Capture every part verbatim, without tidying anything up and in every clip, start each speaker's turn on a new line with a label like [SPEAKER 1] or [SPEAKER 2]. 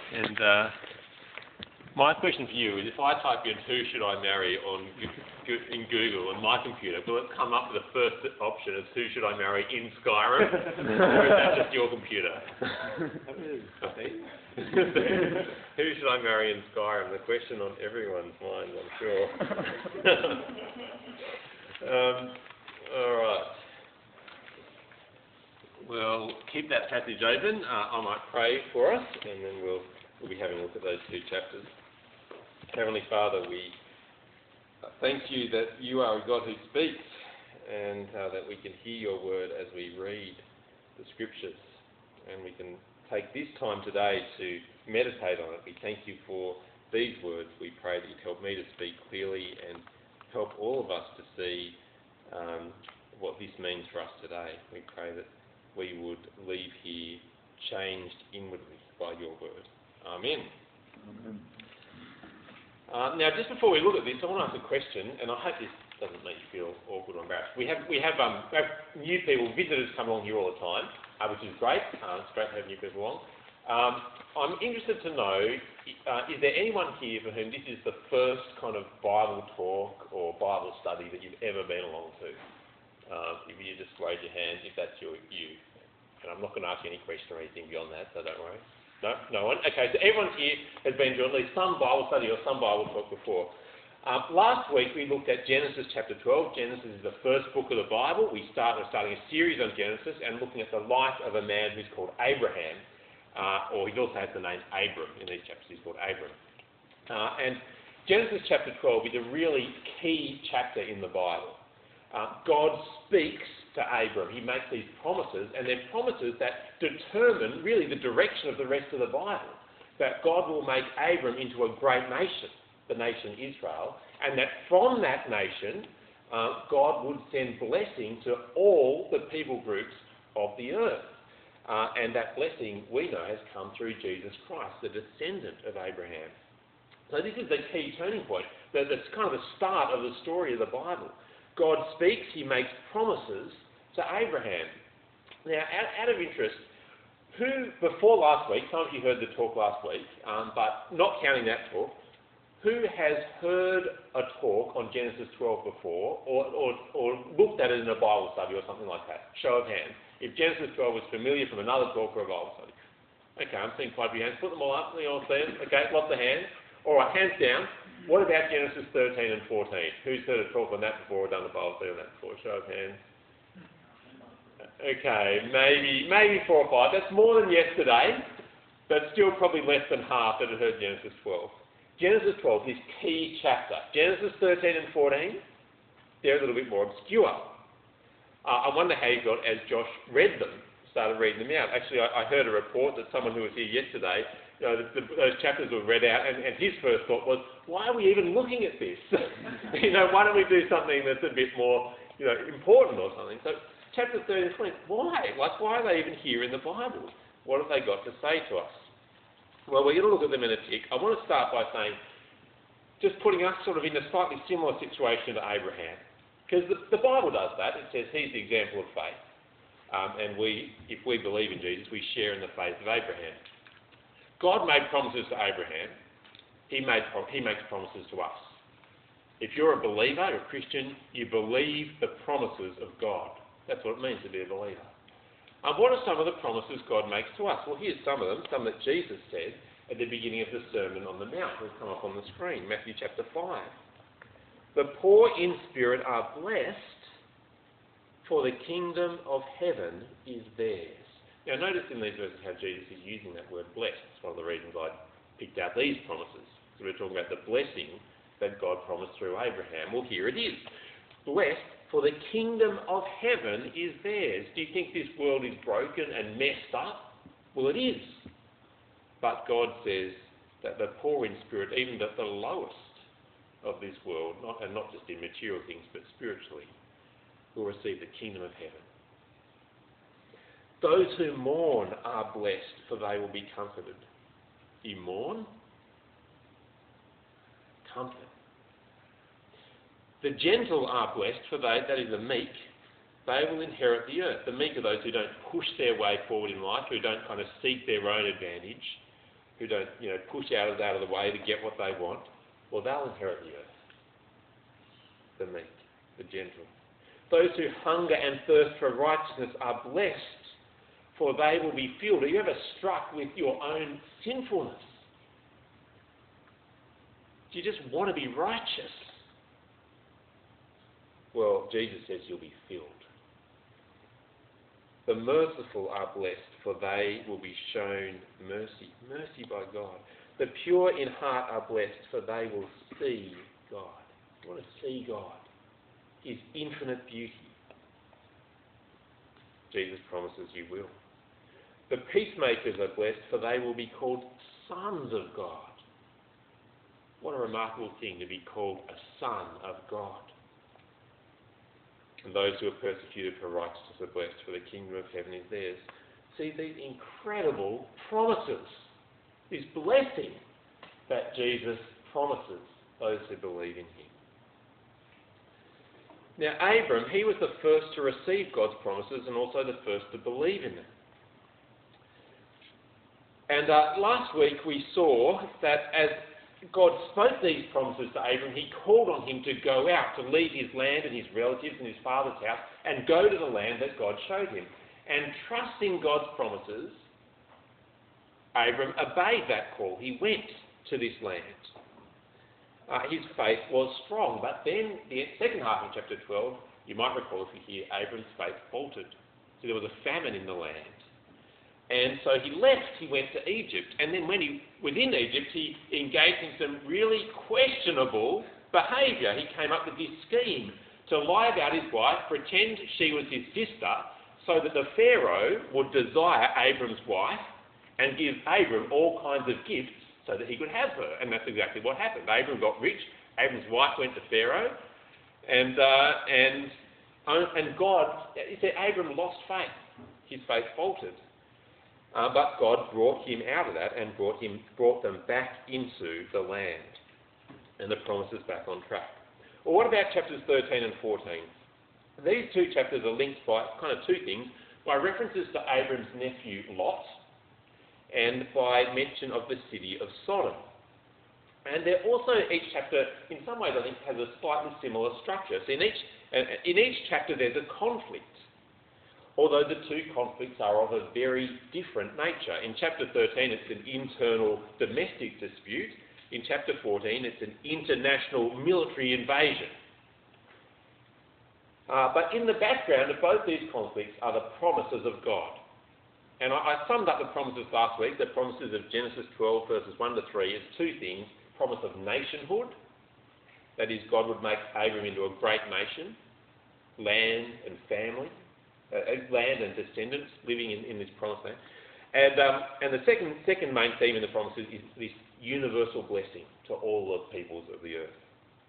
[SPEAKER 1] And uh, my question for you is, if I type in "who should I marry" on in Google on my computer, will it come up with the first option as "who should I marry" in Skyrim, or is that just your computer? Who should I marry in Skyrim? The question on everyone's mind, I'm sure. um, all right. Well, keep that passage open. Uh, I might pray for us, and then we'll we'll be having a look at those two chapters. Heavenly Father, we thank you that you are a God who speaks, and uh, that we can hear your word as we read the scriptures, and we can take this time today to meditate on it. We thank you for these words. We pray that you'd help me to speak clearly and help all of us to see um, what this means for us today. We pray that we would leave here changed inwardly by your word. Amen. Amen. Uh, now, just before we look at this, I want to ask a question, and I hope this doesn't make you feel awkward or embarrassed. We have we have, um, we have new people, visitors come along here all the time, uh, which is great. Uh, it's great to have new people along. Um, I'm interested to know, uh, is there anyone here for whom this is the first kind of Bible talk or Bible study that you've ever been along to? Uh, if you just raise your hand if that's your, you. And I'm not going to ask you any question or anything beyond that, so don't worry. No, no one? Okay, so everyone here has been to at least some Bible study or some Bible talk before. Um, last week we looked at Genesis chapter twelve. Genesis is the first book of the Bible. We start, we're starting a series on Genesis and looking at the life of a man who's called Abraham, uh, or he also has the name Abram. In these chapters he's called Abram. Uh, and Genesis chapter twelve is a really key chapter in the Bible. Uh, God speaks to Abram. He makes these promises, and they're promises that determine really the direction of the rest of the Bible. That God will make Abram into a great nation, the nation Israel, and that from that nation, uh, God would send blessing to all the people groups of the earth. Uh, and that blessing, we know, has come through Jesus Christ, the descendant of Abraham. So this is the key turning point. That's kind of the start of the story of the Bible. God speaks, he makes promises to Abraham. Now, out, out of interest, who, before last week, some of you heard the talk last week, um, but not counting that talk, who has heard a talk on Genesis twelve before, or, or, or looked at it in a Bible study or something like that? Show of hands. If Genesis twelve was familiar from another talk or a Bible study. Okay, I'm seeing quite a few hands. Put them all up, you all see them? Okay, lots of hands. All right, hands down. What about Genesis thirteen and fourteen? Who's heard a talk on that before or done a Bible study on that before? Show of hands. Okay, maybe maybe four or five. That's more than yesterday, but still probably less than half that had heard Genesis twelve. Genesis twelve, this key chapter. Genesis thirteen and fourteen, they're a little bit more obscure. Uh, I wonder how you got, as Josh read them, started reading them out. Actually, I, I heard a report that someone who was here yesterday, you know, the, the, those chapters were read out, and, and his first thought was, why are we even looking at this? you know, why don't we do something that's a bit more, you know, important or something? So, chapter thirteen and fourteen, why? Like, why are they even here in the Bible? What have they got to say to us? Well, we're going to look at them in a tick. I want to start by saying, just putting us sort of in a slightly similar situation to Abraham. Because the, the Bible does that. It says he's the example of faith. Um, and we, if we believe in Jesus, we share in the faith of Abraham. God made promises to Abraham. He, made, he makes promises to us. If you're a believer, you're a Christian, you believe the promises of God. That's what it means to be a believer. And what are some of the promises God makes to us? Well, here's some of them, some that Jesus said at the beginning of the Sermon on the Mount. They'll come up on the screen, Matthew chapter five. The poor in spirit are blessed, for the kingdom of heaven is theirs. Now, notice in these verses how Jesus is using that word blessed. It's one of the reasons I picked out these promises. So we're talking about the blessing that God promised through Abraham. Well, here it is. Blessed, for the kingdom of heaven is theirs. Do you think this world is broken and messed up? Well, it is. But God says that the poor in spirit, even at the lowest of this world, not, and not just in material things, but spiritually, will receive the kingdom of heaven. Those who mourn are blessed, for they will be comforted. Do you mourn? Comfort. The gentle are blessed, for they, that is the meek, they will inherit the earth. The meek are those who don't push their way forward in life, who don't kind of seek their own advantage, who don't, you know, push others out of the way to get what they want, well, they'll inherit the earth. The meek, the gentle. Those who hunger and thirst for righteousness are blessed, for they will be filled. Are you ever struck with your own sinfulness? Do you just want to be righteous? Well, Jesus says you'll be filled. The merciful are blessed, for they will be shown mercy. Mercy by God. The pure in heart are blessed, for they will see God. You want to see God, His infinite beauty. Jesus promises you will. The peacemakers are blessed, for they will be called sons of God. What a remarkable thing to be called a son of God. And those who are persecuted for righteousness are blessed, for the kingdom of heaven is theirs. See these incredible promises, this blessing that Jesus promises those who believe in Him. Now, Abram, he was the first to receive God's promises and also the first to believe in them. And uh, last week we saw that as God spoke these promises to Abram, He called on him to go out, to leave his land and his relatives and his father's house and go to the land that God showed him. And trusting God's promises, Abram obeyed that call. He went to this land. Uh, his faith was strong. But then the second half of chapter twelve, you might recall if you hear, Abram's faith faltered. So there was a famine in the land. And so he left, he went to Egypt. And then when he was in Egypt, he engaged in some really questionable behaviour. He came up with this scheme to lie about his wife, pretend she was his sister, so that the Pharaoh would desire Abram's wife and give Abram all kinds of gifts so that he could have her. And that's exactly what happened. Abram got rich. Abram's wife went to Pharaoh. And, uh, and, and God, he said Abram lost faith. His faith faltered. Uh, but God brought him out of that and brought him, brought them back into the land, and the promises back on track. Well, what about chapters thirteen and fourteen? These two chapters are linked by kind of two things: by references to Abram's nephew Lot, and by mention of the city of Sodom. And they're also, each chapter, in some ways, I think, has a slightly similar structure. So in each in each chapter, there's a conflict, although the two conflicts are of a very different nature. In chapter thirteen, it's an internal domestic dispute. In chapter fourteen, it's an international military invasion. Uh, but in the background of both these conflicts are the promises of God. And I, I summed up the promises last week. The promises of Genesis twelve, verses one to three, is two things. Promise of nationhood, that is, God would make Abram into a great nation, land and family, Uh, land and descendants living in, in this promised land. And, um, and the second, second main theme in the promises is this universal blessing to all the peoples of the earth.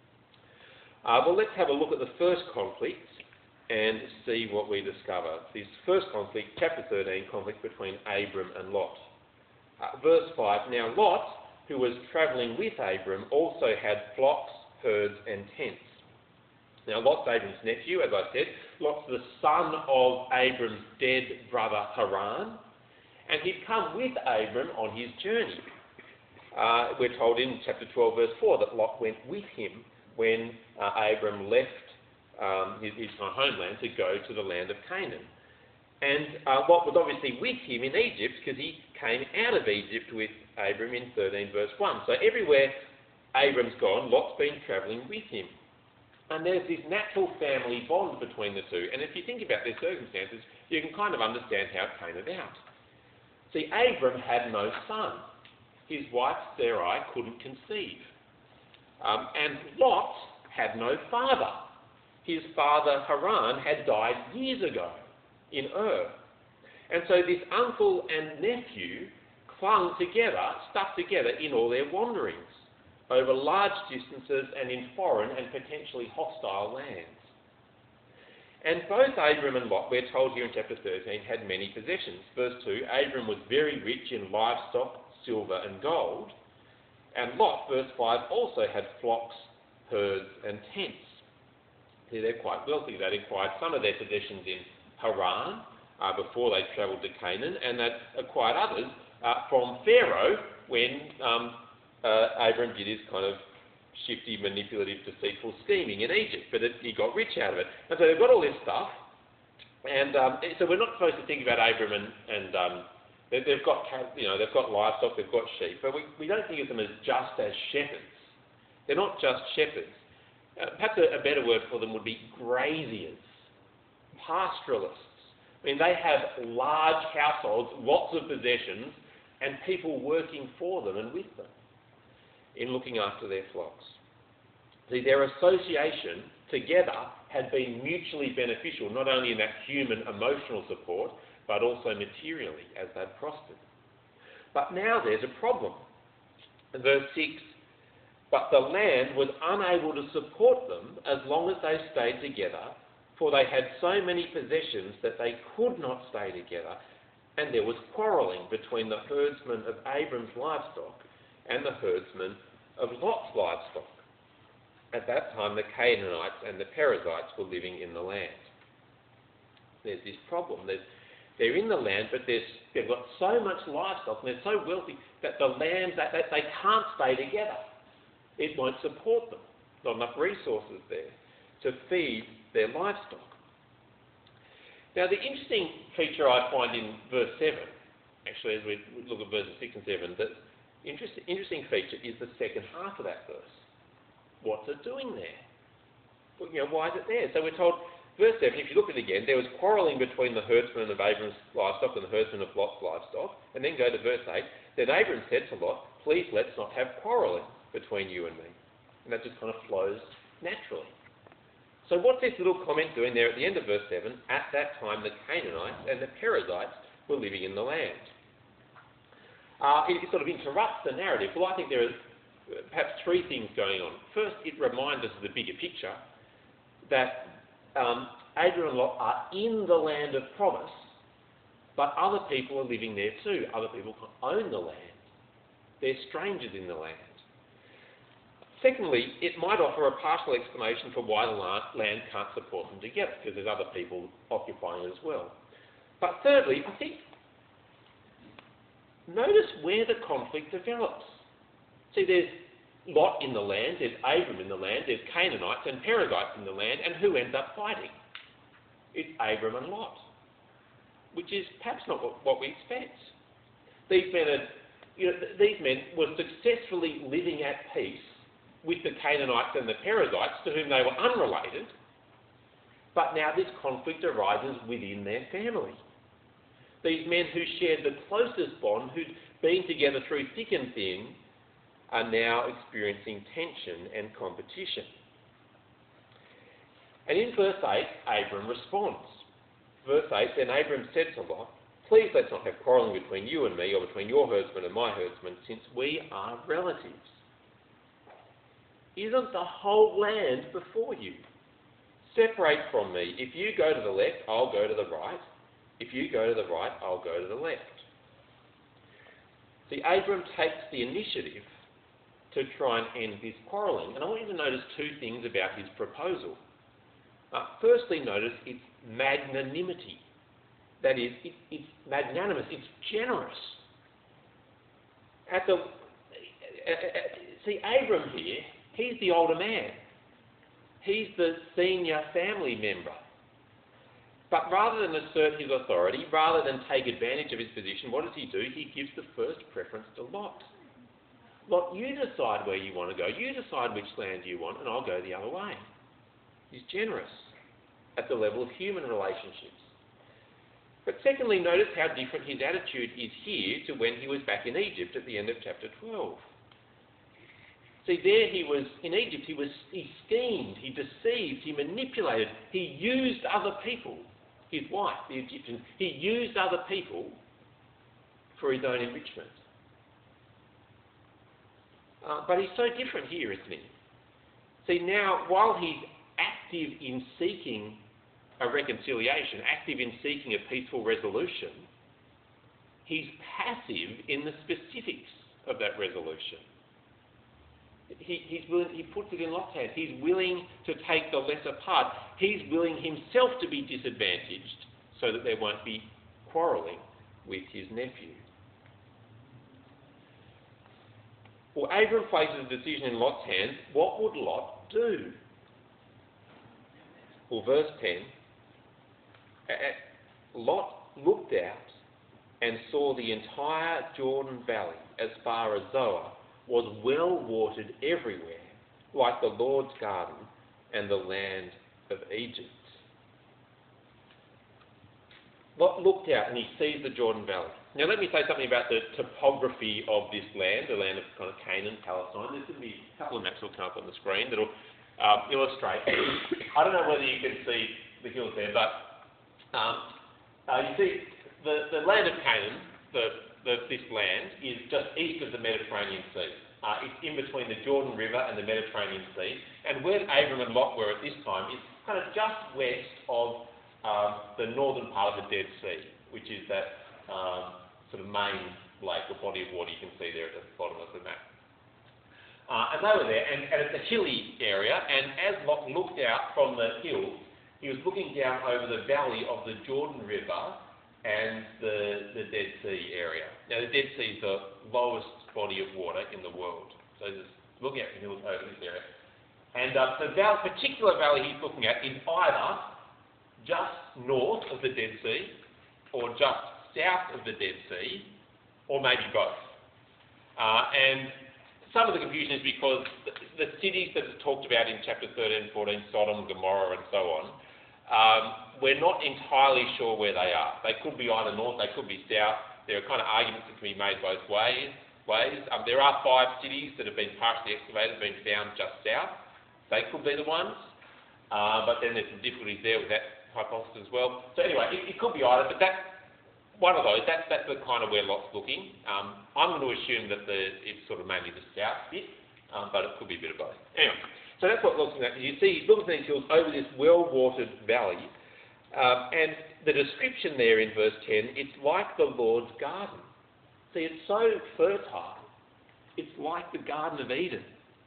[SPEAKER 1] Uh, well, let's have a look at the first conflict and see what we discover. This first conflict, chapter thirteen, conflict between Abram and Lot. Uh, verse five, now Lot, who was travelling with Abram, also had flocks, herds and tents. Now, Lot's Abram's nephew, as I said. Lot's the son of Abram's dead brother Haran, and he'd come with Abram on his journey. Uh, we're told in chapter twelve, verse four, that Lot went with him when uh, Abram left um, his, his homeland to go to the land of Canaan. And uh, Lot was obviously with him in Egypt because he came out of Egypt with Abram in thirteen, verse one. So everywhere Abram's gone, Lot's been travelling with him. And there's this natural family bond between the two. And if you think about their circumstances, you can kind of understand how it came about. See, Abram had no son. His wife Sarai couldn't conceive. Um, and Lot had no father. His father Haran had died years ago in Ur. And so this uncle and nephew clung together, stuck together in all their wanderings over large distances and in foreign and potentially hostile lands. And both Abram and Lot, we're told here in chapter thirteen, had many possessions. Verse two, Abram was very rich in livestock, silver and gold. And Lot, verse five, also had flocks, herds and tents. See, they're quite wealthy. They'd acquired some of their possessions in Haran uh, before they travelled to Canaan, and they'd acquired others uh, from Pharaoh, when um, uh, Abram did his kind of shifty, manipulative, deceitful scheming in Egypt, but it, he got rich out of it. And so they've got all this stuff, and um, so we're not supposed to think about Abram and, and um, they, they've got, you know, they've got livestock, they've got sheep, but we, we don't think of them as just as shepherds. They're not just shepherds. Uh, perhaps a, a better word for them would be graziers, pastoralists. I mean, they have large households, lots of possessions, and people working for them and with them in looking after their flocks. See, their association together had been mutually beneficial, not only in that human emotional support, but also materially as they'd prospered. But now there's a problem. In verse six, but the land was unable to support them as long as they stayed together, for they had so many possessions that they could not stay together, and there was quarrelling between the herdsmen of Abram's livestock and the herdsmen of Lot's livestock. At that time, the Canaanites and the Perizzites were living in the land. There's this problem. There's, they're in the land, but there's, they've got so much livestock and they're so wealthy that the land, that, that they can't stay together. It won't support them. Not enough resources there to feed their livestock. Now, the interesting feature I find in verse seven, actually, as we look at verses six and seven, the interesting, interesting feature is the second half of that verse. What's it doing there? Well, you know, why is it there? So we're told, verse seven, if you look at it again, there was quarrelling between the herdsmen of Abram's livestock and the herdsmen of Lot's livestock. And then go to verse eight. Then Abram said to Lot, please let's not have quarrelling between you and me. And that just kind of flows naturally. So what's this little comment doing there at the end of verse seven? At that time, the Canaanites and the Perizzites were living in the land. Uh, it, it sort of interrupts the narrative. Well, I think there are perhaps three things going on. First, it reminds us of the bigger picture that um, Abram and Lot are in the land of promise, but other people are living there too. Other people own the land. They're strangers in the land. Secondly, it might offer a partial explanation for why the land can't support them together, because there's other people occupying it as well. But thirdly, I think, notice where the conflict develops. See, there's Lot in the land, there's Abram in the land, there's Canaanites and Perizzites in the land, and who ends up fighting? It's Abram and Lot, which is perhaps not what, what we expect. These men are, you know, these men were successfully living at peace with the Canaanites and the Perizzites, to whom they were unrelated, but now this conflict arises within their family. These men who shared the closest bond, who'd been together through thick and thin, are now experiencing tension and competition. And in verse eight, Abram responds. Verse eight, then Abram said to Lot, please let's not have quarrelling between you and me, or between your herdsmen and my herdsmen, since we are relatives. Isn't the whole land before you? Separate from me. If you go to the left, I'll go to the right. If you go to the right, I'll go to the left. See, Abram takes the initiative to try and end this quarrelling. And I want you to notice two things about his proposal. Uh, firstly, notice its magnanimity. That is, it, it's magnanimous, it's generous. At the, uh, uh, see, Abram here, he's the older man. He's the senior family member. But rather than assert his authority, rather than take advantage of his position, what does he do? He gives the first preference to Lot. Lot, you decide where you want to go. You decide which land you want, and I'll go the other way. He's generous at the level of human relationships. But secondly, notice how different his attitude is here to when he was back in Egypt at the end of chapter twelve. See, there he was, in Egypt, he was, he schemed, he deceived, he manipulated, he used other people, his wife, the Egyptian, he used other people for his own enrichment. Uh, but he's so different here, isn't he? See, now, while he's active in seeking a reconciliation, active in seeking a peaceful resolution, he's passive in the specifics of that resolution. He, he's willing, he puts it in Lot's hands. He's willing to take the lesser part. He's willing himself to be disadvantaged so that there won't be quarrelling with his nephew. Well, Abram places a decision in Lot's hands. What would Lot do? Well, verse ten, Lot looked out and saw the entire Jordan Valley, as far as Zoar, was well watered everywhere, like the Lord's garden and the land of Egypt. Lot looked out and he sees the Jordan Valley. Now let me say something about the topography of this land, the land of kind of Canaan, Palestine. There's going to be a couple of maps that will come up on the screen that will um, illustrate. I don't know whether you can see the hills there, but um, uh, you see the, the land of Canaan, the, the, this land, is just east of the Mediterranean Sea. Uh, it's in between the Jordan River and the Mediterranean Sea. And where Abram and Lot were at this time is kind of just west of um, the northern part of the Dead Sea, which is that um, sort of main lake or body of water you can see there at the bottom of the map. Uh, and they were there, and, and it's a hilly area, and as Lot looked out from the hills, he was looking down over the valley of the Jordan River and the, the Dead Sea area. Now, the Dead Sea is the lowest body of water in the world. So just looking at the hills over this area. And uh, the val- particular valley he's looking at is either just north of the Dead Sea or just south of the Dead Sea, or maybe both. Uh, and some of the confusion is because the, the cities that are talked about in chapter thirteen and fourteen, Sodom, Gomorrah and so on, um, we're not entirely sure where they are. They could be either north, they could be south. There are kind of arguments that can be made both ways. ways. Um, there are five cities that have been partially excavated, been found just south. They could be the ones. Uh, but then there's some difficulties there with that hypothesis as well. So anyway, it, it could be either, but that one of those, that's, that's the kind of where Lot's looking. Um, I'm going to assume that the, it's sort of mainly the south bit, um, but it could be a bit of both. Anyway, so that's what Lot's looking at. You see, he's looking at these hills over this well-watered valley, um, and the description there in verse ten, it's like the Lord's garden. See, it's so fertile, it's like the Garden of Eden.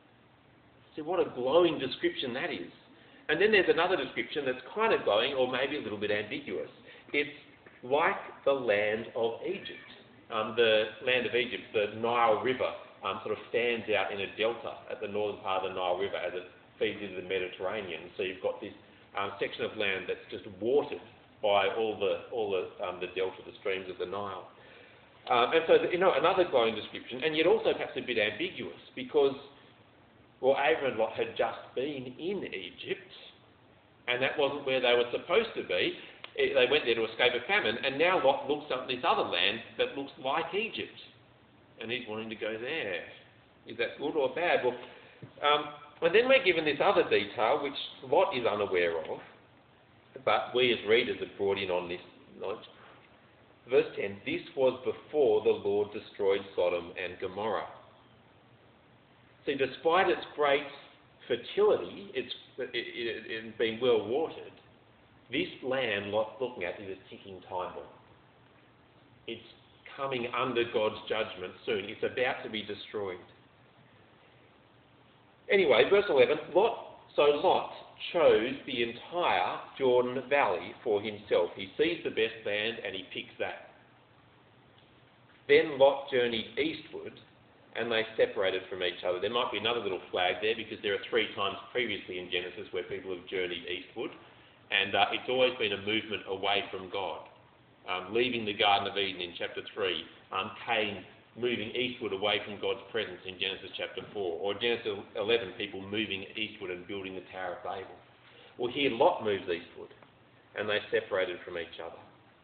[SPEAKER 1] See, what a glowing description that is. And then there's another description that's kind of glowing, or maybe a little bit ambiguous. It's like the land of Egypt. Um, the land of Egypt, the Nile River, um, sort of stands out in a delta at the northern part of the Nile River as it feeds into the Mediterranean. So you've got this um, section of land that's just watered by all the all the um, the delta, the streams of the Nile. Um, and so, you know, another glowing description, and yet also perhaps a bit ambiguous, because well, Abram and Lot had just been in Egypt, and that wasn't where they were supposed to be. It, they went there to escape a famine, and now Lot looks at this other land that looks like Egypt, and he's wanting to go there. Is that good or bad? Well, um, and then we're given this other detail, which Lot is unaware of, but we as readers have brought in on this knowledge. Verse ten, this was before the Lord destroyed Sodom and Gomorrah. See, despite its great fertility, its it, it, it being well watered, this land Lot's looking at is a ticking time bomb. It's coming under God's judgment soon. It's about to be destroyed. Anyway, verse eleven, Lot, so Lot chose the entire Jordan Valley for himself. He sees the best land and he picks that. Then Lot journeyed eastward, and they separated from each other. There might be another little flag there, because there are three times previously in Genesis where people have journeyed eastward, and uh, it's always been a movement away from God. Um, leaving the Garden of Eden in chapter three, um, Cain moving eastward away from God's presence in Genesis chapter four, or Genesis eleven, people moving eastward and building the Tower of Babel. Well, here Lot moves eastward, and they separated from each other.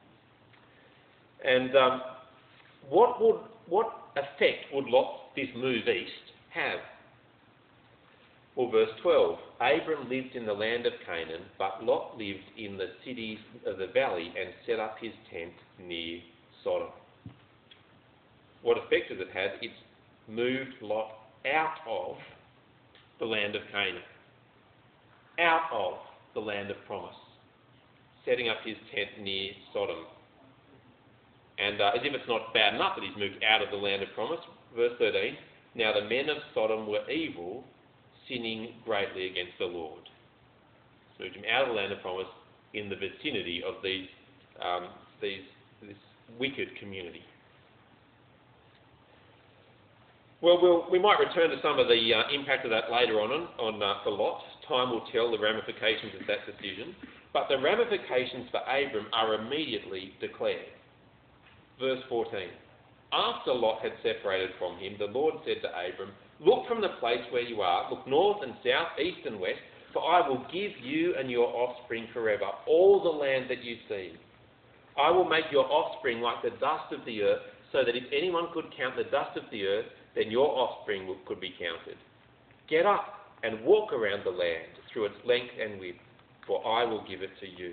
[SPEAKER 1] And um, what would what effect would Lot, this move east, have? Well, verse twelve, Abram lived in the land of Canaan, but Lot lived in the cities of the valley and set up his tent near Sodom. What effect does it have? It's moved Lot out of the land of Canaan, out of the land of promise, setting up his tent near Sodom. And uh, as if it's not bad enough that he's moved out of the land of promise, verse thirteen, now the men of Sodom were evil, sinning greatly against the Lord. So moved him out of the land of promise in the vicinity of these, um, these this wicked community. Well, we'll we might return to some of the uh, impact of that later on on uh, for Lot. Time will tell the ramifications of that decision. But the ramifications for Abram are immediately declared. Verse fourteen. After Lot had separated from him, the Lord said to Abram, "Look from the place where you are, look north and south, east and west, for I will give you and your offspring forever all the land that you see. I will make your offspring like the dust of the earth, so that if anyone could count the dust of the earth, then your offspring will, could be counted. Get up and walk around the land through its length and width, for I will give it to you."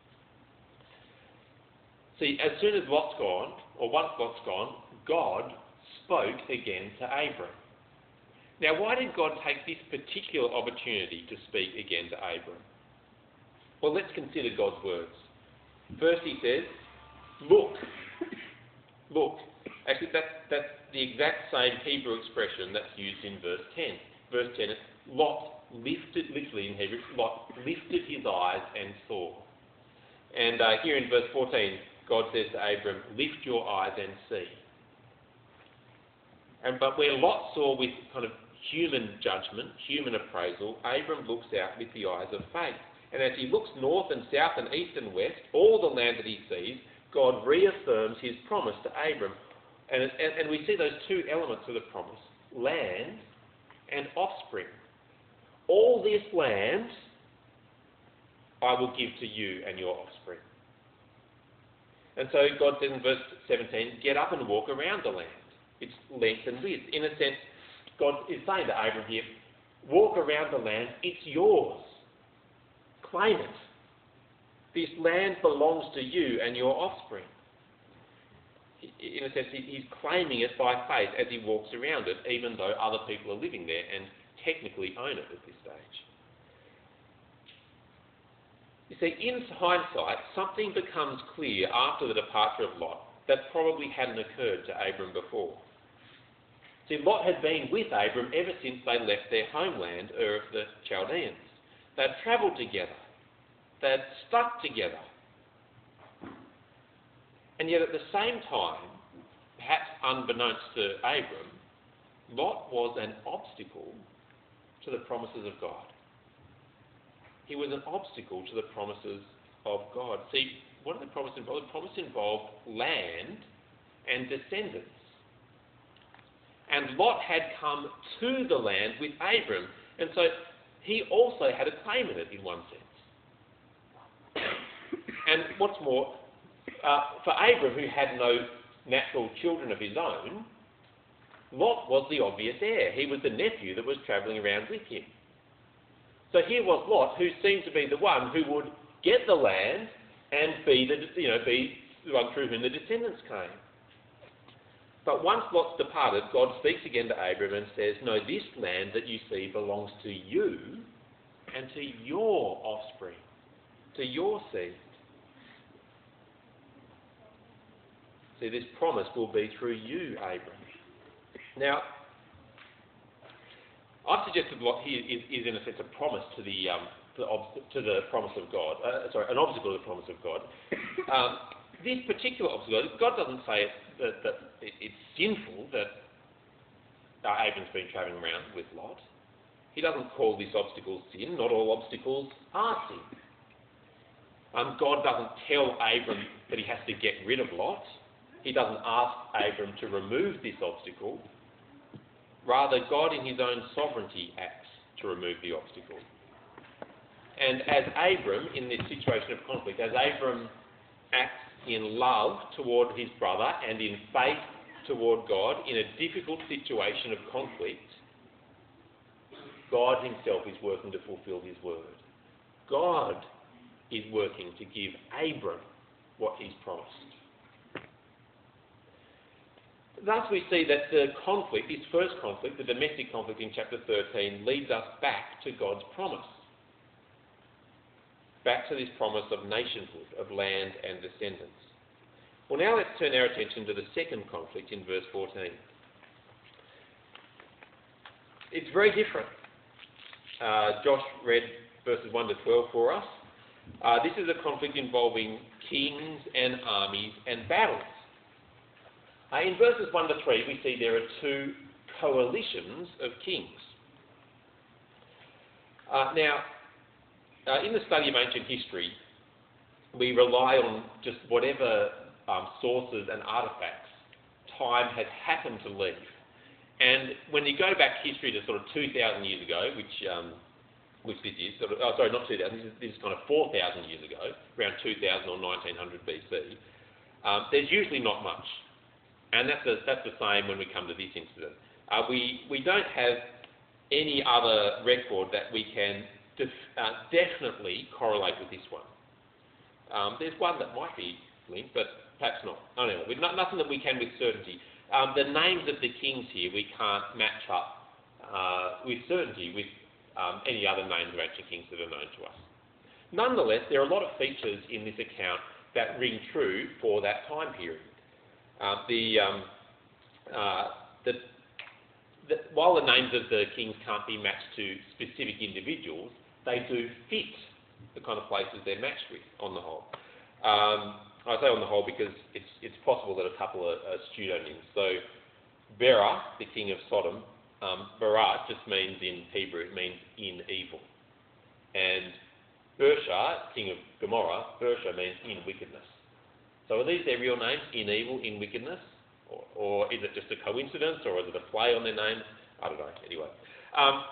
[SPEAKER 1] See, as soon as Lot's gone, or once Lot's gone, God spoke again to Abram. Now, why did God take this particular opportunity to speak again to Abram? Well, let's consider God's words. First he says, "Look." Look. Actually, that's, that's the exact same Hebrew expression that's used in verse ten. Verse ten, it's Lot lifted, literally in Hebrew, Lot lifted his eyes and saw. And uh, here in verse fourteen, God says to Abram, "Lift your eyes and see." And but where Lot saw with kind of human judgment, human appraisal, Abram looks out with the eyes of faith. And as he looks north and south and east and west, all the land that he sees, God reaffirms his promise to Abram. And, and, and we see those two elements of the promise, land and offspring. All this land I will give to you and your offspring. And so God says in verse seventeen, "Get up and walk around the land, its length and width." In a sense, God is saying to Abram here, walk around the land, it's yours. Claim it. This land belongs to you and your offspring. In a sense, he's claiming it by faith as he walks around it, even though other people are living there and technically own it at this stage. You see, in hindsight, something becomes clear after the departure of Lot that probably hadn't occurred to Abram before. See, Lot had been with Abram ever since they left their homeland, Ur of the Chaldeans. They'd travelled together. They'd stuck together. And yet at the same time, perhaps unbeknownst to Abram, Lot was an obstacle to the promises of God. He was an obstacle to the promises of God. See, what did the promise involve? The promise involved land and descendants. And Lot had come to the land with Abram, and so he also had a claim in it in one sense. And what's more, uh, for Abram, who had no natural children of his own, Lot was the obvious heir. He was the nephew that was travelling around with him. So here was Lot, who seemed to be the one who would get the land and be the, you know, be the one through whom the descendants came. But once Lot's departed, God speaks again to Abram and says, "No, this land that you see belongs to you and to your offspring, to your seed." See, this promise will be through you, Abram. Now, I've suggested Lot here is, is in a sense a promise to the um, to, the, to the promise of God. Uh, sorry, an obstacle to the promise of God. Um, this particular obstacle, God doesn't say it, that, that it, it's sinful that uh, Abram's been travelling around with Lot. He doesn't call this obstacle sin. Not all obstacles are sin. Um, God doesn't tell Abram that he has to get rid of Lot. He doesn't ask Abram to remove this obstacle. Rather, God in his own sovereignty acts to remove the obstacle. And as Abram, in this situation of conflict, as Abram acts in love toward his brother and in faith toward God in a difficult situation of conflict, God himself is working to fulfill his word. God is working to give Abram what he's promised. Thus we see that the conflict, this first conflict, the domestic conflict in chapter thirteen, leads us back to God's promise. Back to this promise of nationhood, of land and descendants. Well, now let's turn our attention to the second conflict in verse fourteen. It's very different. Uh, Josh read verses one to twelve for us. Uh, this is a conflict involving kings and armies and battles. Uh, in verses one to three, we see there are two coalitions of kings. Uh, now, uh, in the study of ancient history, we rely on just whatever um, sources and artefacts time has happened to leave. And when you go back history to sort of two thousand years ago, which um, which this is, sort of, oh sorry, not two thousand, this is, this is kind of four thousand years ago, around two thousand or nineteen hundred B C, um, there's usually not much. And that's the, that's the same when we come to this incident. Uh, we, we don't have any other record that we can def- uh, definitely correlate with this one. Um, there's one that might be linked, but perhaps not. I don't know. We've not, nothing that we can with certainty. Um, the names of the kings here we can't match up uh, with certainty with um, any other names of ancient kings that are known to us. Nonetheless, there are a lot of features in this account that ring true for that time period. Uh, the, um, uh, the, the, while the names of the kings can't be matched to specific individuals, they do fit the kind of places they're matched with on the whole. Um, I say on the whole because it's, it's possible that a couple are, are pseudonyms. So Bera, the king of Sodom, um, Bera just means in Hebrew, it means in evil. And Bersha, king of Gomorrah, Bersha means in wickedness. So are these their real names, in evil, in wickedness? Or, or is it just a coincidence, or is it a play on their names? I don't know, anyway. Um,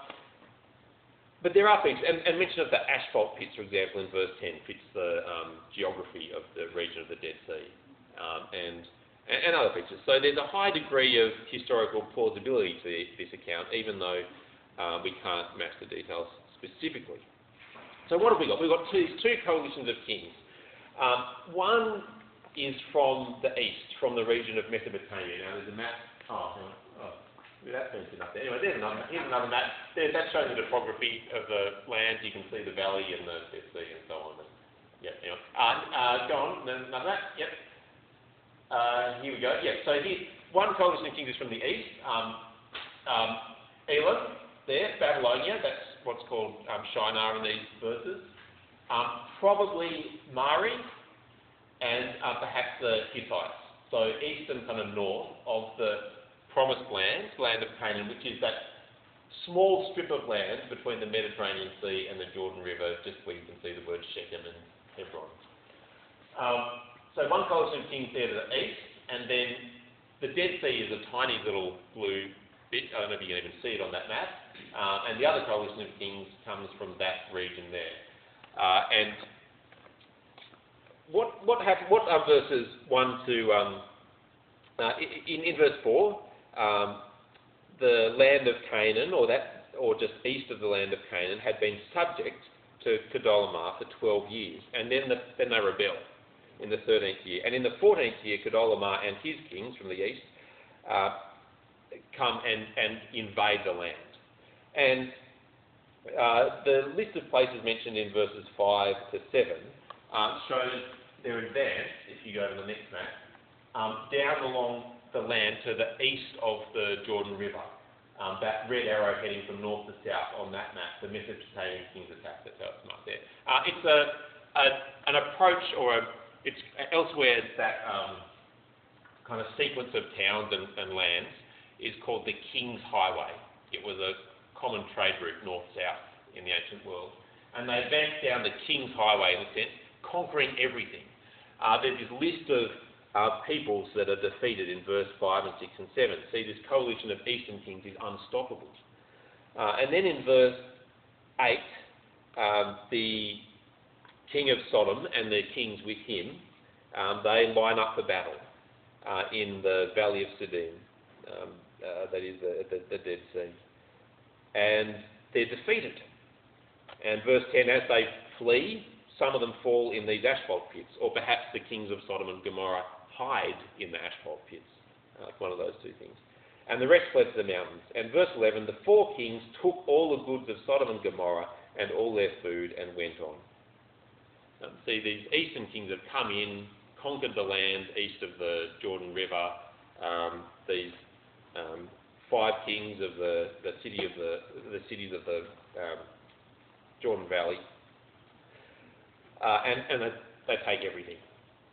[SPEAKER 1] But there are things, and, and mention of the asphalt pits, for example, in verse ten, fits the um, geography of the region of the Dead Sea, um, and, and other features. So there's a high degree of historical plausibility to this account, even though uh, we can't match the details specifically. So what have we got? We've got two, two coalitions of kings. Um, one is from the east, from the region of Mesopotamia. Now there's a map. Oh, hang on. Oh. That's fenced up there. Anyway, there's another, here's another map. There, that shows the topography of the land. You can see the valley and the Dead Sea and so on. And, yep, anyway. Uh, uh, go on, another map. Yep. Uh, here we go. Yep, so here, one coalition of kings is from the east. Um, um, Elam, there, Babylonia, that's what's called um, Shinar in these verses. Um, probably Mari and uh, perhaps the Hittites. So east and kind of north of the Promised Land, land of Canaan, which is that small strip of land between the Mediterranean Sea and the Jordan River, just where you can see the word Shechem and Hebron. Um, so one coalition of kings there to the east, and then the Dead Sea is a tiny little blue bit. I don't know if you can even see it on that map. Uh, and the other coalition of kings comes from that region there. Uh, and what what happened? What are verses one to um, uh, in in verse four? Um, the land of Canaan, or that, or just east of the land of Canaan, had been subject to Kedorlaomer for twelve years, and then the, then they rebelled in the thirteenth year. And in the fourteenth year, Kedorlaomer and his kings from the east uh, come and, and invade the land. And uh, the list of places mentioned in verses five to seven uh, shows their advance, if you go to the next map, um, down along the land to the east of the Jordan River. Um, that red arrow heading from north to south on that map, the Mesopotamian kings attack, that's how it's marked there. Uh, it's a, a, an approach, or a, it's elsewhere that um, kind of sequence of towns and, and lands is called the King's Highway. It was a common trade route north-south in the ancient world. And they advanced down the King's Highway, in a sense, conquering everything. Uh, there's this list of Uh, peoples that are defeated in verse five and six and seven. See, this coalition of eastern kings is unstoppable. Uh, and then in verse eight, um, the king of Sodom and the kings with him, um, they line up for battle uh, in the valley of Siddim, um, uh, that is the, the, the Dead Sea. And they're defeated. And verse ten, as they flee, some of them fall in these asphalt pits, or perhaps the kings of Sodom and Gomorrah hide in the asphalt pits, uh, one of those two things. And the rest fled to the mountains. And verse eleven, the four kings took all the goods of Sodom and Gomorrah and all their food and went on. Um, see, these eastern kings have come in, conquered the land east of the Jordan River. Um, these um, five kings of the, the city of the the cities of the um, Jordan Valley, uh, and and they, they take everything.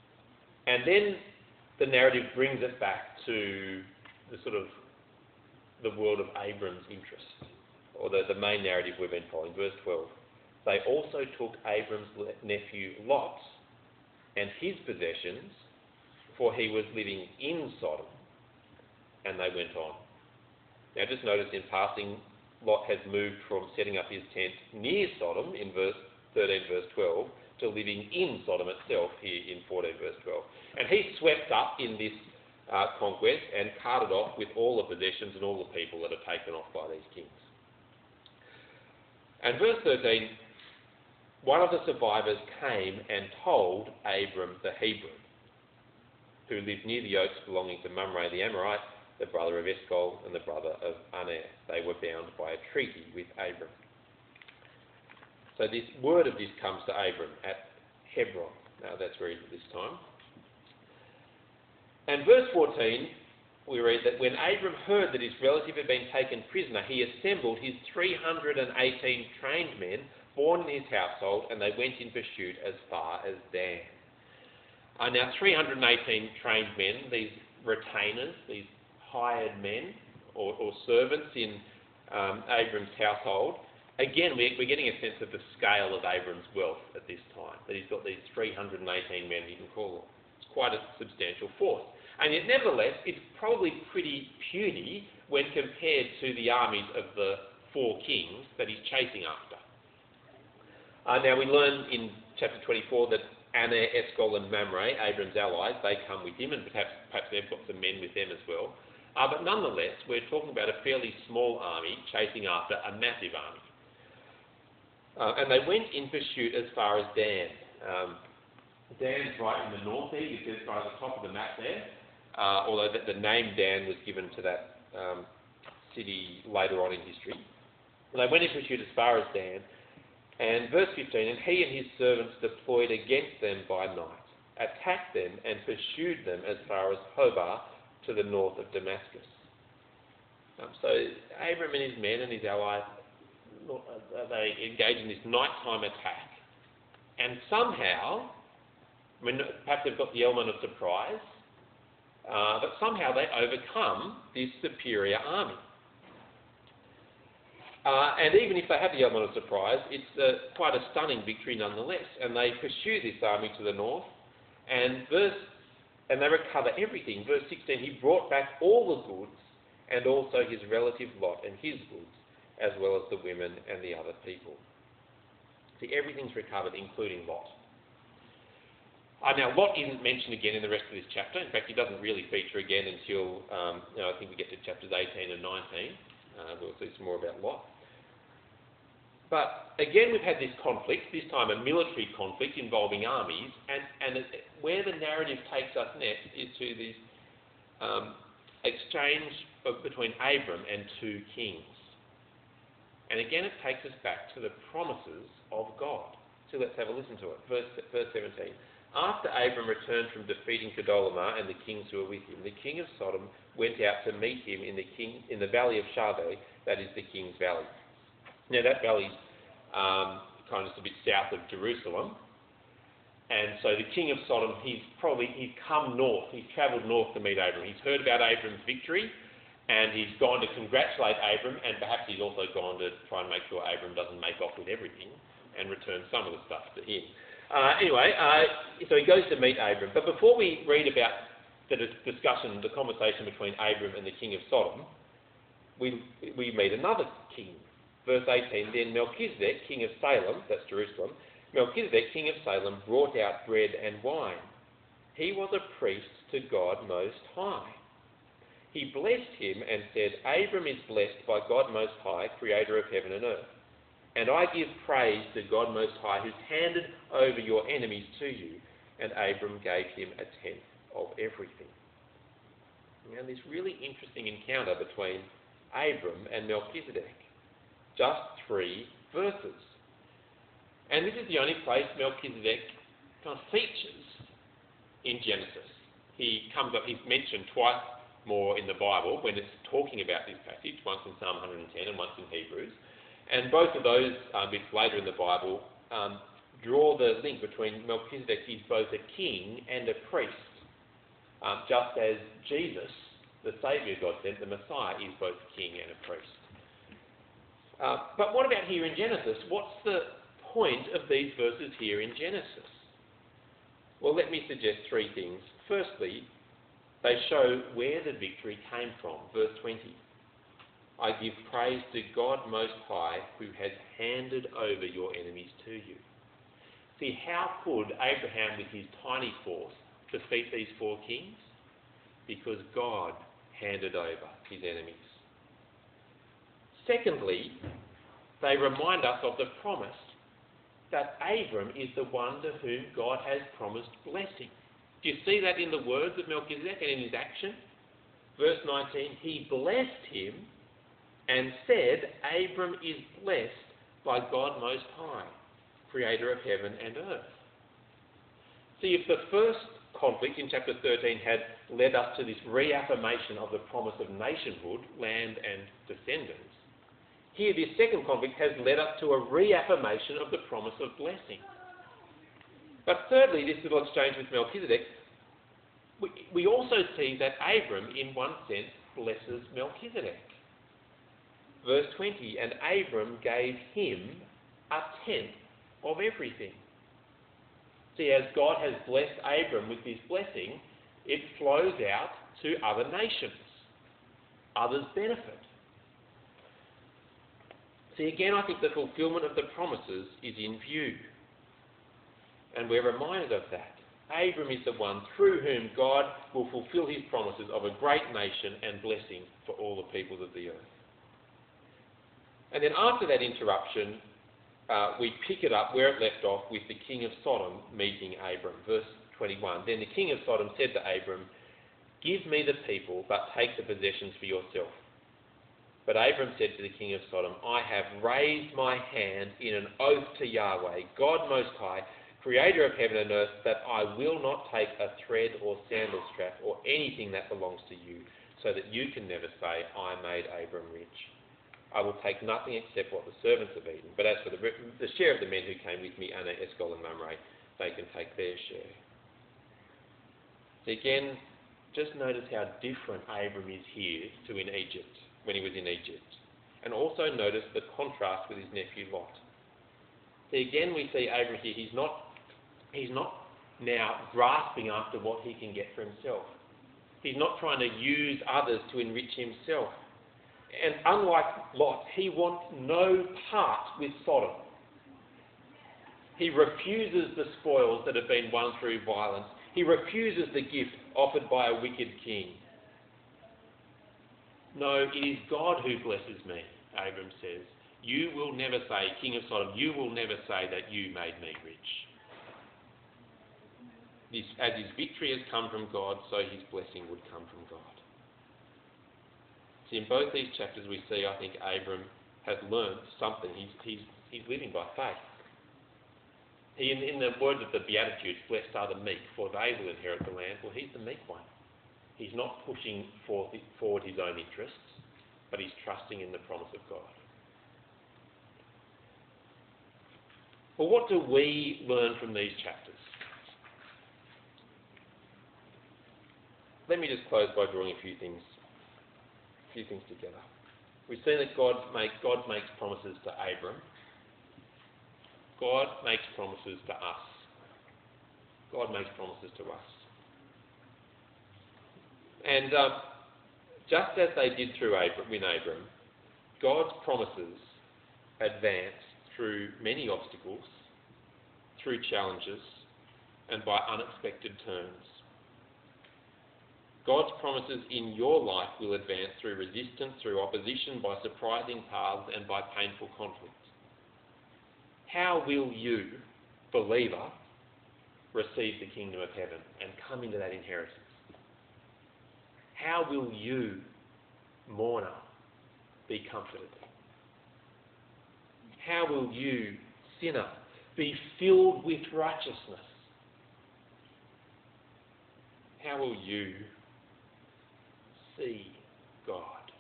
[SPEAKER 1] And then the narrative brings it back to the sort of the world of Abram's interest, or the, the main narrative we've been following. Verse twelve. They also took Abram's nephew Lot and his possessions, for he was living in Sodom, and they went on. Now just notice in passing, Lot has moved from setting up his tent near Sodom in verse thirteen, verse twelve, to living in Sodom itself here in fourteen, verse twelve. And he swept up in this uh, conquest and carted off with all the possessions and all the people that are taken off by these kings. And verse thirteen, one of the survivors came and told Abram the Hebrew, who lived near the oaks belonging to Mamre the Amorite, the brother of Eshcol and the brother of Aner. They were bound by a treaty with Abram. So this word of this comes to Abram at Hebron. Now that's where he's at this time. And verse fourteen, we read that when Abram heard that his relative had been taken prisoner, he assembled his three hundred eighteen trained men born in his household, and they went in pursuit as far as Dan. Uh, now three hundred eighteen trained men, these retainers, these hired men or, or servants in um, Abram's household. Again, we're, we're getting a sense of the scale of Abram's wealth at this time, that he's got these three hundred eighteen men he can call on. It's quite a substantial force. And yet, nevertheless, it's probably pretty puny when compared to the armies of the four kings that he's chasing after. Uh, now, we learn in chapter twenty-four that Aner, Eshcol and Mamre, Abram's allies, they come with him, and perhaps, perhaps they've got some men with them as well. Uh, but nonetheless, we're talking about a fairly small army chasing after a massive army. Uh, and they went in pursuit as far as Dan. Um, Dan's right in the north there, you see it's right at the top of the map there, uh, although the, the name Dan was given to that um, city later on in history. And they went in pursuit as far as Dan. And verse fifteen, and he and his servants deployed against them by night, attacked them and pursued them as far as Hobah to the north of Damascus. Um, so Abram and his men and his allies, they engage in this nighttime attack. And somehow, I mean, perhaps they've got the element of surprise, uh, but somehow they overcome this superior army. Uh, and even if they have the element of surprise, it's uh, quite a stunning victory nonetheless. And they pursue this army to the north, and verse, and they recover everything. Verse sixteen, he brought back all the goods, and also his relative Lot and his goods, as well as the women and the other people. See, everything's recovered, including Lot. Uh, now, Lot isn't mentioned again in the rest of this chapter. In fact, he doesn't really feature again until, um, you know, I think we get to chapters eighteen and nineteen. Uh, we'll see some more about Lot. But again, we've had this conflict, this time a military conflict involving armies, and, and it, where the narrative takes us next is to this um, exchange of, between Abram and two kings. And again, it takes us back to the promises of God. So let's have a listen to it. Verse, verse seventeen. After Abram returned from defeating Chedorlaomer and the kings who were with him, the king of Sodom went out to meet him in the king in the valley of Shaveh, that is the king's valley. Now that valley's um, kind of just a bit south of Jerusalem, and so the king of Sodom, he's probably he's come north, he's travelled north to meet Abram. He's heard about Abram's victory, and he's gone to congratulate Abram, and perhaps he's also gone to try and make sure Abram doesn't make off with everything and return some of the stuff to him. Uh, anyway, uh, so he goes to meet Abram. But before we read about the discussion, the conversation between Abram and the king of Sodom, we we meet another king. Verse eighteen, then Melchizedek, king of Salem, that's Jerusalem, Melchizedek, king of Salem, brought out bread and wine. He was a priest to God Most High. He blessed him and said, Abram is blessed by God Most High, creator of heaven and earth. And I give praise to God Most High, who's handed over your enemies to you. And Abram gave him a tenth of everything. Now, this really interesting encounter between Abram and Melchizedek. Just three verses. And this is the only place Melchizedek kind of features in Genesis. He comes up, he's mentioned twice more in the Bible when it's talking about this passage, once in Psalm one hundred ten and once in Hebrews. And both of those um, bits later in the Bible um, draw the link between Melchizedek. He's both a king and a priest, um, just as Jesus, the Saviour God sent, the Messiah, is both king and a priest. Uh, but what about here in Genesis? What's the point of these verses here in Genesis? Well, let me suggest three things. Firstly, they show where the victory came from. Verse twenty. I give praise to God Most High, who has handed over your enemies to you. See, how could Abraham, with his tiny force, defeat these four kings? Because God handed over his enemies. Secondly, they remind us of the promise that Abram is the one to whom God has promised blessing. Do you see that in the words of Melchizedek and in his action? Verse nineteen, he blessed him and said, Abram is blessed by God Most High, creator of heaven and earth. See, if the first conflict in chapter thirteen had led us to this reaffirmation of the promise of nationhood, land and descendants, here this second conflict has led us to a reaffirmation of the promise of blessing. But thirdly, this little exchange with Melchizedek, we, we also see that Abram, in one sense, blesses Melchizedek. Verse twenty, and Abram gave him a tenth of everything. See, as God has blessed Abram with this blessing, it flows out to other nations. Others benefit. See, again, I think the fulfilment of the promises is in view. And we're reminded of that. Abram is the one through whom God will fulfill his promises of a great nation and blessing for all the peoples of the earth. And then after that interruption, uh, we pick it up where it left off with the king of Sodom meeting Abram. Verse twenty-one, then the king of Sodom said to Abram, give me the people, but take the possessions for yourself. But Abram said to the king of Sodom, I have raised my hand in an oath to Yahweh, God Most High, creator of heaven and earth, that I will not take a thread or sandal strap or anything that belongs to you, so that you can never say, I made Abram rich. I will take nothing except what the servants have eaten. But as for the, the share of the men who came with me, Anna, Eshcol and Mamre, they can take their share. So again, just notice how different Abram is here to in Egypt, when he was in Egypt. And also notice the contrast with his nephew Lot. See, again we see Abram here, he's not, he's not now grasping after what he can get for himself. He's not trying to use others to enrich himself. And unlike Lot, he wants no part with Sodom. He refuses the spoils that have been won through violence. He refuses the gift offered by a wicked king. No, it is God who blesses me, Abram says. You will never say, King of Sodom, you will never say that you made me rich. This, as his victory has come from God, so his blessing would come from God. See, in both these chapters we see, I think, Abram has learned something. He's, he's, he's living by faith. He, in, in the words of the Beatitudes, blessed are the meek, for they will inherit the land. Well, he's the meek one. He's not pushing forth, forward his own interests, but he's trusting in the promise of God. Well, what do we learn from these chapters? Let me just close by drawing a few things, a few things together. We've seen that God, make, God makes promises to Abram. God makes promises to us. God makes promises to us. And um, just as they did through Abram, with Abram, God's promises advance through many obstacles, through challenges, and by unexpected turns. God's promises in your life will advance through resistance, through opposition, by surprising paths, and by painful conflict. How will you, believer, receive the kingdom of heaven and come into that inheritance? How will you, mourner, be comforted? How will you, sinner, be filled with righteousness? How will you see God?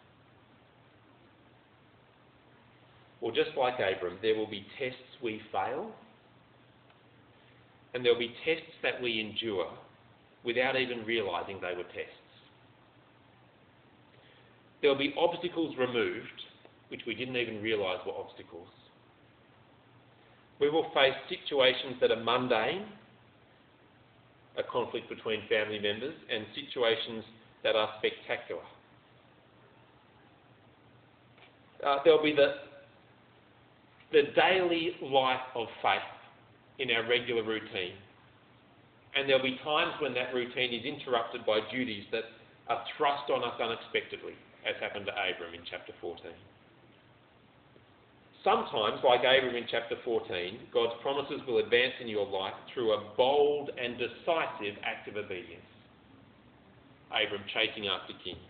[SPEAKER 1] Well, just like Abram, there will be tests we fail, and there will be tests that we endure without even realising they were tests. There will be obstacles removed, which we didn't even realise were obstacles. We will face situations that are mundane, a conflict between family members, and situations that are spectacular. Uh, there will be the, the daily life of faith in our regular routine. And there will be times when that routine is interrupted by duties that are thrust on us unexpectedly, as happened to Abram in chapter fourteen. Sometimes, like Abram in chapter fourteen, God's promises will advance in your life through a bold and decisive act of obedience. Abram chasing after kings.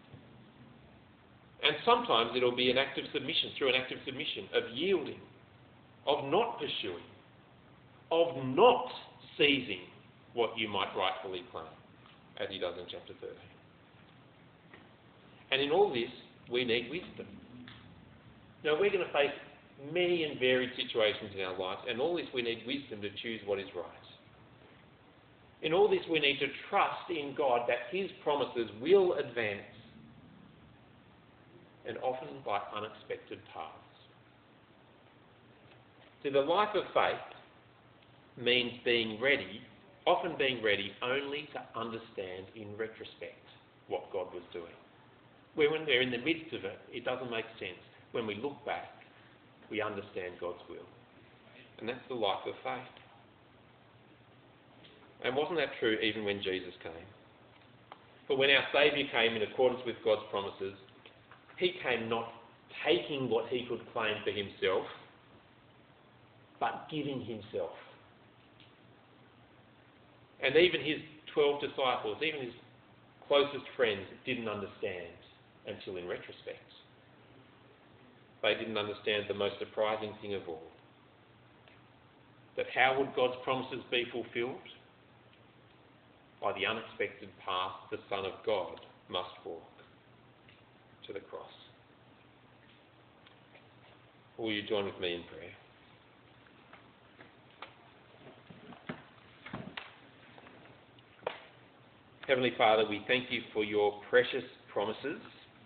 [SPEAKER 1] And sometimes it'll be an act of submission, through an act of submission, of yielding, of not pursuing, of not seizing what you might rightfully claim, as he does in chapter thirteen. And in all this, we need wisdom. Now, we're going to face many and varied situations in our lives, and all this we need wisdom to choose what is right. In all this, we need to trust in God that his promises will advance, and often by unexpected paths. See, the life of faith means being ready, often being ready only to understand in retrospect what God was doing. When we're in the midst of it, it doesn't make sense. When we look back, we understand God's will. And that's the life of faith. And wasn't that true even when Jesus came? For when our Saviour came in accordance with God's promises, he came not taking what he could claim for himself, but giving himself. And even his twelve disciples, even his closest friends, didn't understand until in retrospect. They didn't understand the most surprising thing of all. That how would God's promises be fulfilled? By the unexpected path the Son of God must walk to the cross. Will you join with me in prayer? Heavenly Father, we thank you for your precious promises,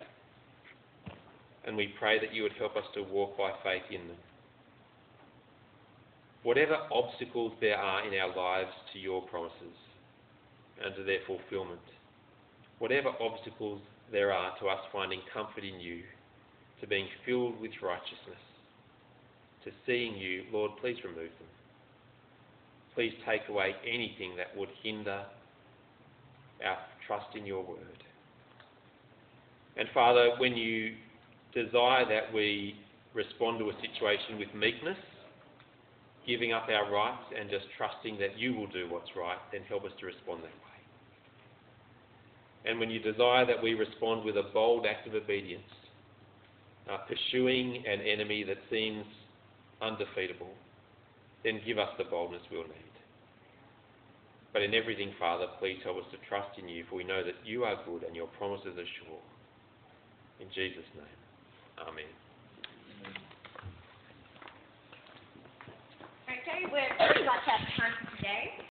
[SPEAKER 1] and we pray that you would help us to walk by faith in them. Whatever obstacles there are in our lives to your promises and to their fulfilment, whatever obstacles there are to us finding comfort in you, to being filled with righteousness, to seeing you, Lord, please remove them. Please take away anything that would hinder our trust in your word. And Father, when you desire that we respond to a situation with meekness, giving up our rights and just trusting that you will do what's right, then help us to respond that way. And when you desire that we respond with a bold act of obedience, uh, pursuing an enemy that seems undefeatable, then give us the boldness we'll need. But in everything, Father, please help us to trust in you, for we know that you are good and your promises are sure. In Jesus' name, amen.
[SPEAKER 2] Okay, we're pretty much out of time for today.